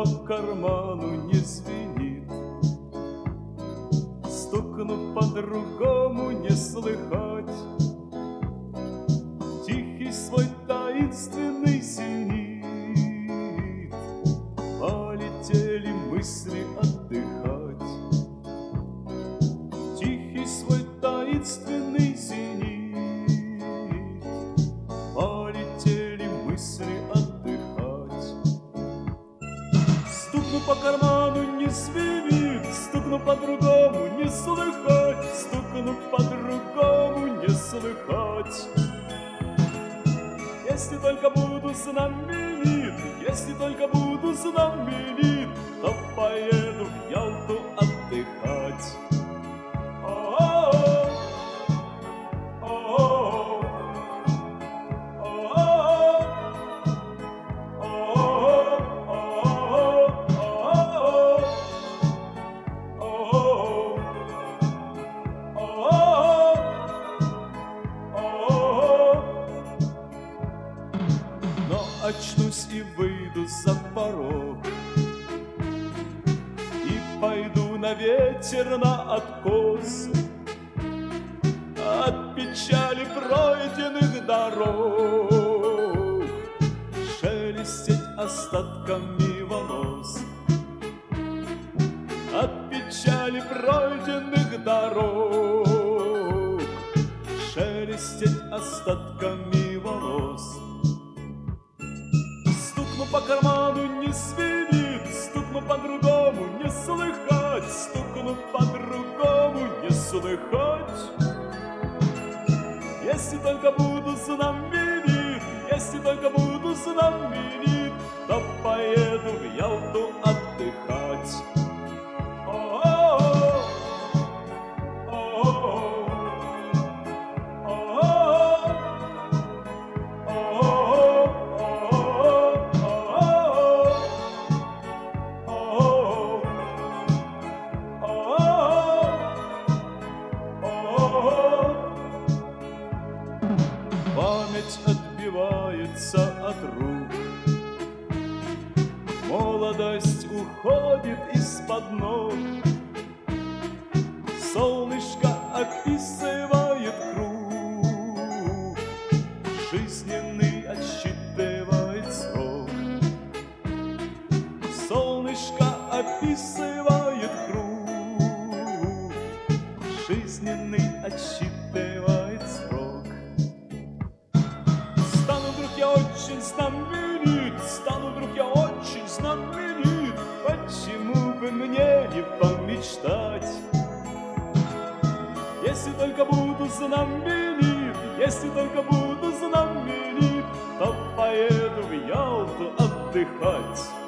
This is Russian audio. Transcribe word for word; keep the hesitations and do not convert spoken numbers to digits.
карману не звенит, стукну по-другому не слыхать. Тихий свой таинственный зенит, полетели мысли отдыхать. Тихий свой таинственный зенит, полетели мысли отдыхать. Стукну по карману не звенит, стукну по-другому не слыхать, стукну по-другому не слыхать. Если только буду знаменит, если только буду знаменит, то поеду в Ялту отдыхать. О-о-о, о-о-о, очнусь и выйду за порог, и пойду на ветер, на откос. От печали пройденных дорог шелестеть остатками волос. От печали пройденных дорог шелестеть остатками волос. Стукну по карману не звенит, стукну по-другому не слыхать, стукну по-другому не слыхать. Если только буду знаменит, если только буду знаменит, то поеду в Ялту отдыхать. О-о-о, о-о-о, память отбивается от рук, молодость уходит из-под ног, солнышко описывает круг, жизненный отсчитывает срок. Солнышко описывает круг, жизненный отсчитывает срок. Стану вдруг я очень знаменит, стану вдруг я очень знаменит, почему бы мне не помечтать? Если только буду знаменит, если только буду знаменит, то поеду в Ялту отдыхать.